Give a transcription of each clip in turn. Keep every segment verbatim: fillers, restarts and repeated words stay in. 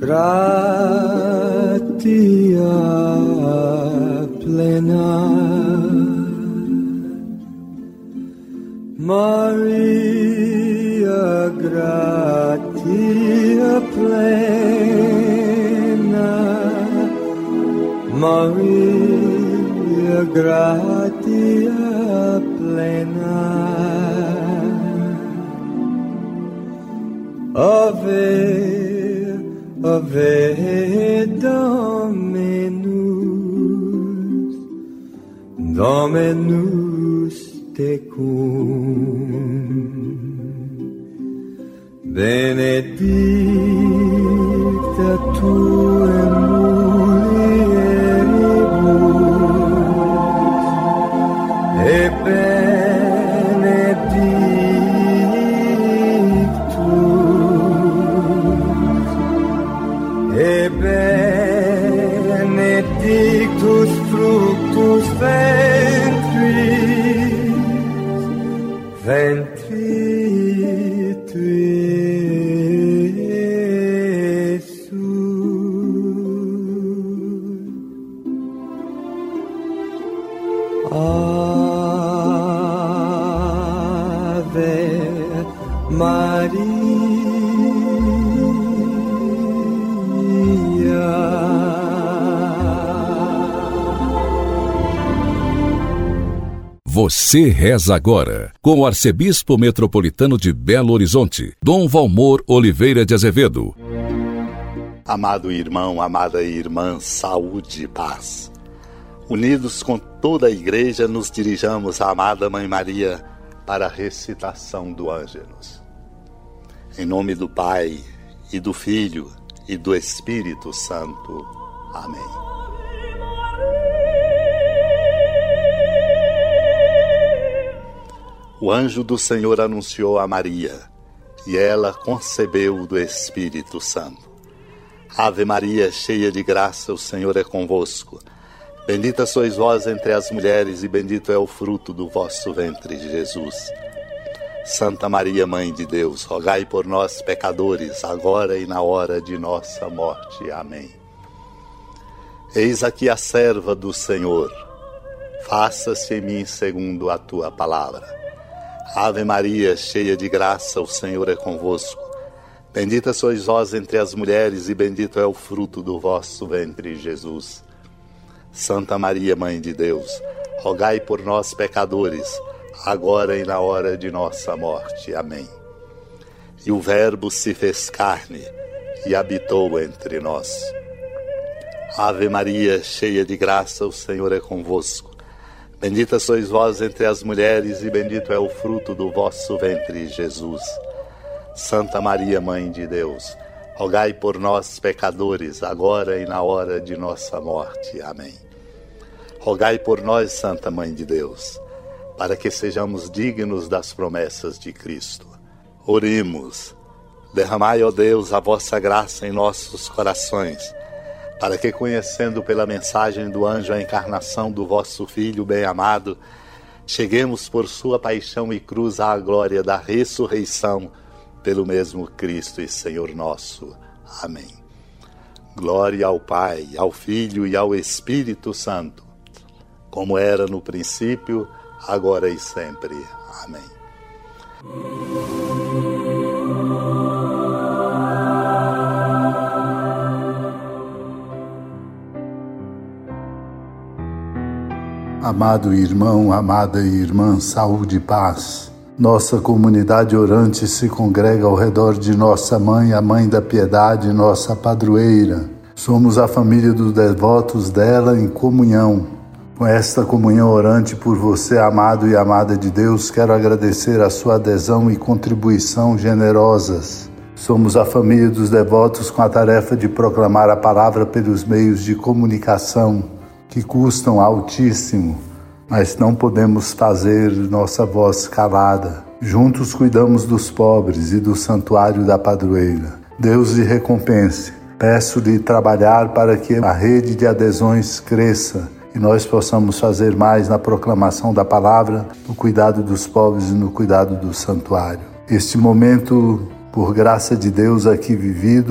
gratia plena, Maria gratia plena, Maria gratia plena, Ave, Ave Dominus, Dominus tecum, benedicta tu in mulieribus, e benedictus, e benedictus fructus ventris, ventris tui, Jesus. Ave Maria. Você reza agora com o arcebispo metropolitano de Belo Horizonte, Dom Valmor Oliveira de Azevedo. Amado irmão, amada irmã, saúde e paz. Unidos com toda a igreja, nos dirijamos à amada Mãe Maria para a recitação do Ângelus. Em nome do Pai, e do Filho, e do Espírito Santo. Amém. O anjo do Senhor anunciou a Maria, e ela concebeu do Espírito Santo. Ave Maria, cheia de graça, o Senhor é convosco. Bendita sois vós entre as mulheres, e bendito é o fruto do vosso ventre, Jesus. Santa Maria, Mãe de Deus, rogai por nós, pecadores, agora e na hora de nossa morte. Amém. Eis aqui a serva do Senhor. Faça-se em mim segundo a tua palavra. Ave Maria, cheia de graça, o Senhor é convosco. Bendita sois vós entre as mulheres, e bendito é o fruto do vosso ventre, Jesus. Santa Maria, Mãe de Deus, rogai por nós, pecadores, agora e na hora de nossa morte. Amém. E o Verbo se fez carne e habitou entre nós. Ave Maria, cheia de graça, o Senhor é convosco. Bendita sois vós entre as mulheres, e bendito é o fruto do vosso ventre, Jesus. Santa Maria, Mãe de Deus, rogai por nós, pecadores, agora e na hora de nossa morte. Amém. Rogai por nós, Santa Mãe de Deus, para que sejamos dignos das promessas de Cristo. Oremos. Derramai, ó Deus, a vossa graça em nossos corações, para que, conhecendo pela mensagem do anjo a encarnação do vosso Filho bem-amado, cheguemos por sua paixão e cruz à glória da ressurreição, pelo mesmo Cristo e Senhor nosso. Amém. Glória ao Pai, ao Filho e ao Espírito Santo, como era no princípio, agora e sempre. Amém. Amado irmão, amada irmã, saúde e paz. Nossa comunidade orante se congrega ao redor de nossa mãe, a Mãe da Piedade, nossa padroeira. Somos a família dos devotos dela em comunhão. Com esta comunhão orante por você, amado e amada de Deus, quero agradecer a sua adesão e contribuição generosas. Somos a família dos devotos com a tarefa de proclamar a palavra pelos meios de comunicação, que custam altíssimo, mas não podemos fazer nossa voz calada. Juntos cuidamos dos pobres e do santuário da padroeira. Deus lhe recompense. Peço-lhe trabalhar para que a rede de adesões cresça e nós possamos fazer mais na proclamação da palavra, no cuidado dos pobres e no cuidado do santuário. Este momento, por graça de Deus aqui vivido,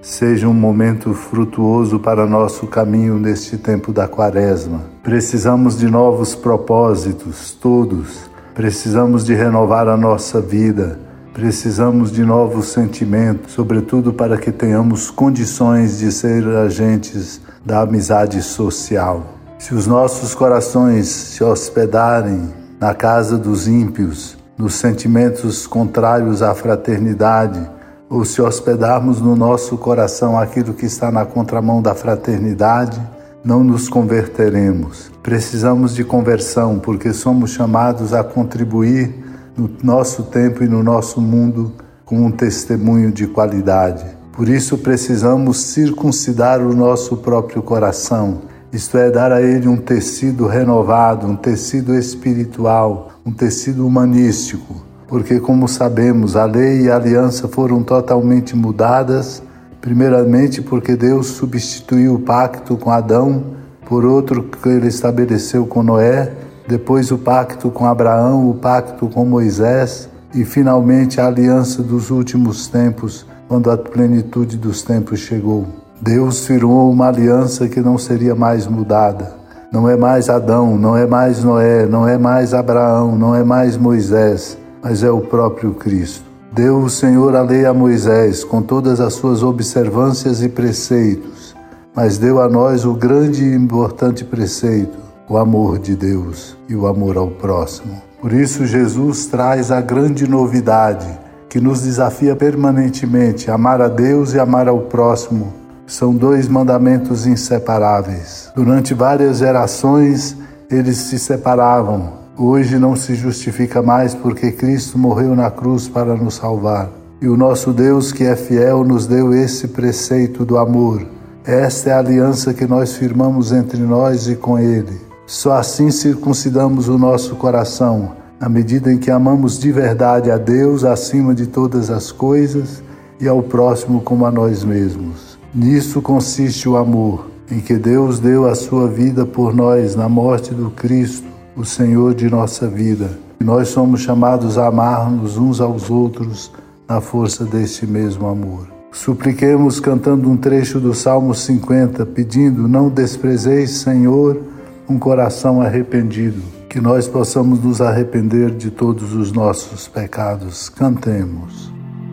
seja um momento frutuoso para nosso caminho neste tempo da Quaresma. Precisamos de novos propósitos, todos. Precisamos de renovar a nossa vida. Precisamos de novos sentimentos, sobretudo para que tenhamos condições de ser agentes da amizade social. Se os nossos corações se hospedarem na casa dos ímpios, nos sentimentos contrários à fraternidade, ou se hospedarmos no nosso coração aquilo que está na contramão da fraternidade, não nos converteremos. Precisamos de conversão, porque somos chamados a contribuir no nosso tempo e no nosso mundo com um testemunho de qualidade. Por isso precisamos circuncidar o nosso próprio coração, isto é, dar a ele um tecido renovado, um tecido espiritual, um tecido humanístico, porque, como sabemos, a lei e a aliança foram totalmente mudadas, primeiramente porque Deus substituiu o pacto com Adão por outro que ele estabeleceu com Noé, depois o pacto com Abraão, o pacto com Moisés e, finalmente, a aliança dos últimos tempos, quando a plenitude dos tempos chegou. Deus firmou uma aliança que não seria mais mudada. Não é mais Adão, não é mais Noé, não é mais Abraão, não é mais Moisés, mas é o próprio Cristo. Deu o Senhor a lei a Moisés, com todas as suas observâncias e preceitos, mas deu a nós o grande e importante preceito, o amor de Deus e o amor ao próximo. Por isso Jesus traz a grande novidade, que nos desafia permanentemente a amar a Deus e amar ao próximo. São dois mandamentos inseparáveis. Durante várias gerações eles se separavam. Hoje não se justifica mais porque Cristo morreu na cruz para nos salvar. E o nosso Deus, que é fiel, nos deu esse preceito do amor. Esta é a aliança que nós firmamos entre nós e com Ele. Só assim circuncidamos o nosso coração, à medida em que amamos de verdade a Deus acima de todas as coisas e ao próximo como a nós mesmos. Nisso consiste o amor, em que Deus deu a sua vida por nós na morte do Cristo, o Senhor de nossa vida. E nós somos chamados a amar-nos uns aos outros na força deste mesmo amor. Supliquemos cantando um trecho do Salmo cinquenta, pedindo: não desprezeis, Senhor, um coração arrependido. Que nós possamos nos arrepender de todos os nossos pecados. Cantemos.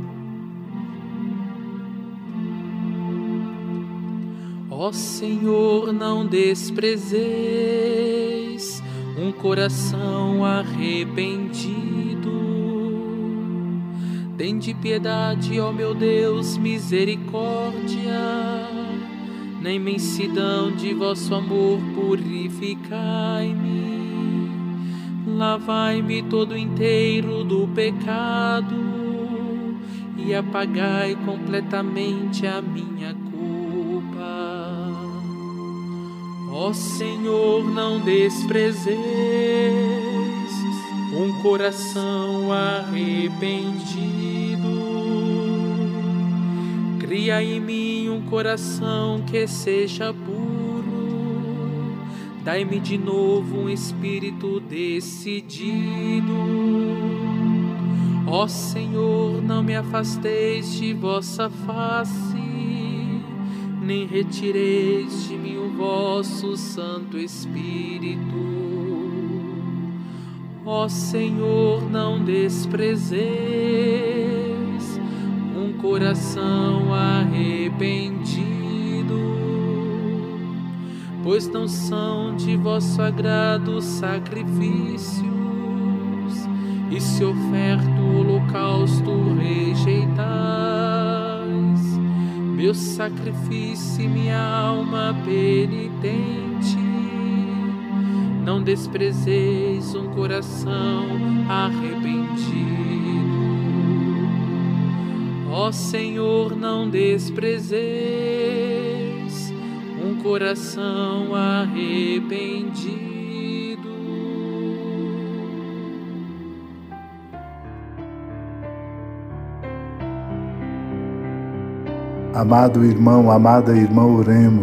Ó Senhor, não desprezeis um coração arrependido. Tende piedade, ó meu Deus, misericórdia. Na imensidão de vosso amor purificai-me. Lavai-me todo inteiro do pecado e apagai completamente a minha culpa. Ó Senhor, não desprezeis um coração arrependido. Cria em mim um coração que seja puro. Dai-me de novo um espírito decidido. Ó Senhor, não me afasteis de vossa face, nem retireis de mim o vosso Santo Espírito. Ó Senhor, não desprezeis um coração arrependido, pois não são de vosso agrado sacrifícios, e se oferto o holocausto rejeitais. Meu sacrifício e minha alma penitente, não desprezeis um coração arrependido. Ó Senhor, não desprezeis um coração arrependido. Amado irmão, amada irmã, oremos.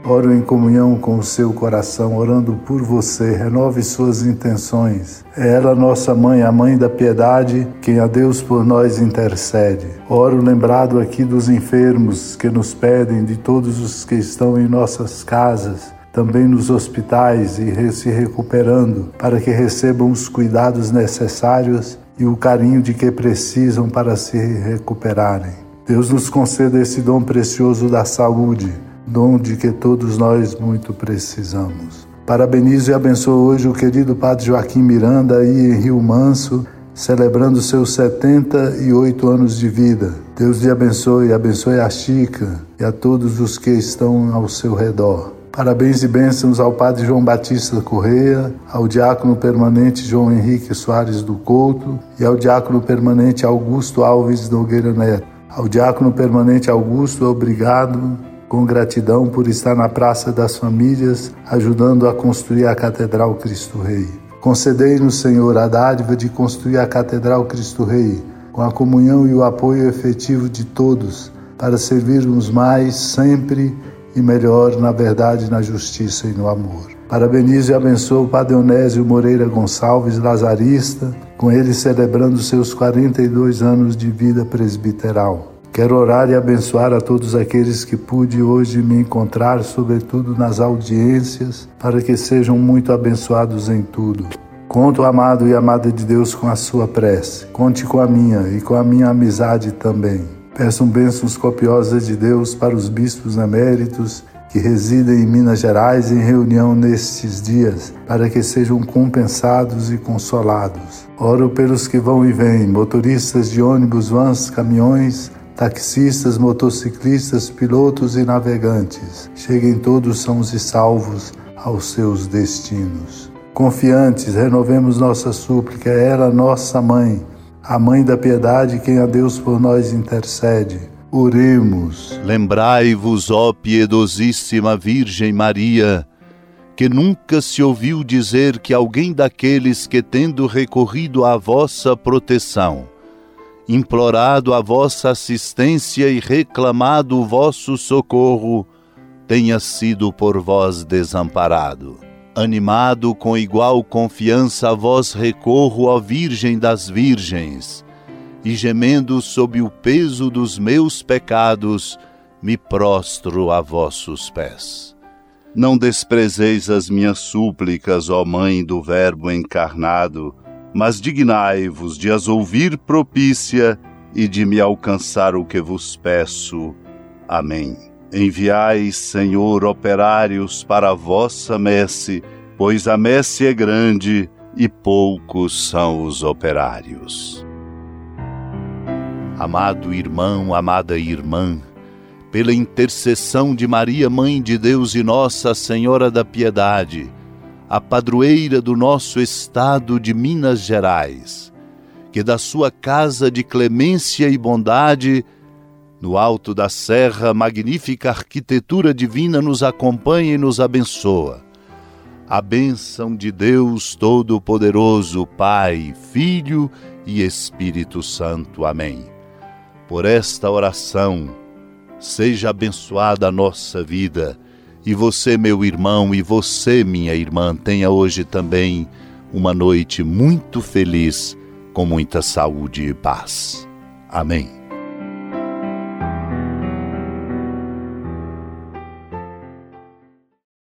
Oro em comunhão com o seu coração, orando por você. Renove suas intenções. É ela nossa mãe, a mãe da piedade, quem a Deus por nós intercede. Oro lembrado aqui dos enfermos que nos pedem, de todos os que estão em nossas casas, também nos hospitais e se recuperando, para que recebam os cuidados necessários e o carinho de que precisam para se recuperarem. Deus nos conceda esse dom precioso da saúde, dom de que todos nós muito precisamos. Parabenizo e abençoo hoje o querido Padre Joaquim Miranda aí em Rio Manso, celebrando seus setenta e oito anos de vida. Deus lhe abençoe, abençoe a Chica e a todos os que estão ao seu redor. Parabéns e bênçãos ao Padre João Batista Correia, ao Diácono Permanente João Henrique Soares do Couto e ao Diácono Permanente Augusto Alves Nogueira Neto. Ao Diácono Permanente Augusto, obrigado com gratidão por estar na Praça das Famílias, ajudando a construir a Catedral Cristo Rei. Concedei-nos, Senhor, a dádiva de construir a Catedral Cristo Rei, com a comunhão e o apoio efetivo de todos, para servirmos mais, sempre e melhor, na verdade, na justiça e no amor. Parabenizo e abençoo o Padre Onésio Moreira Gonçalves, lazarista, com ele celebrando seus quarenta e dois anos de vida presbiteral. Quero orar e abençoar a todos aqueles que pude hoje me encontrar, sobretudo nas audiências, para que sejam muito abençoados em tudo. Conto, amado e amada de Deus, com a sua prece. Conte com a minha e com a minha amizade também. Peçam bênçãos copiosas de Deus para os bispos eméritos que residem em Minas Gerais em reunião nestes dias, para que sejam compensados e consolados. Oro pelos que vão e vêm, motoristas de ônibus, vans, caminhões, taxistas, motociclistas, pilotos e navegantes. Cheguem todos sãos e salvos aos seus destinos. Confiantes, renovemos nossa súplica. É ela, nossa mãe, a mãe da piedade, quem a Deus por nós intercede. Oremos. Lembrai-vos, ó piedosíssima Virgem Maria, que nunca se ouviu dizer que alguém daqueles que, tendo recorrido à vossa proteção, implorado a vossa assistência e reclamado o vosso socorro, tenha sido por vós desamparado. Animado com igual confiança a vós recorro, ó Virgem das Virgens, e gemendo sob o peso dos meus pecados, me prostro a vossos pés. Não desprezeis as minhas súplicas, ó Mãe do Verbo encarnado, mas dignai-vos de as ouvir propícia e de me alcançar o que vos peço. Amém. Enviai, Senhor, operários para a vossa messe, pois a messe é grande e poucos são os operários. Amado irmão, amada irmã, pela intercessão de Maria, Mãe de Deus e Nossa Senhora da Piedade, a padroeira do nosso estado de Minas Gerais, que da sua casa de clemência e bondade, no alto da serra, magnífica arquitetura divina nos acompanha e nos abençoa. A bênção de Deus Todo-Poderoso, Pai, Filho e Espírito Santo. Amém. Por esta oração, seja abençoada a nossa vida, e você, meu irmão, e você, minha irmã, tenha hoje também uma noite muito feliz, com muita saúde e paz. Amém.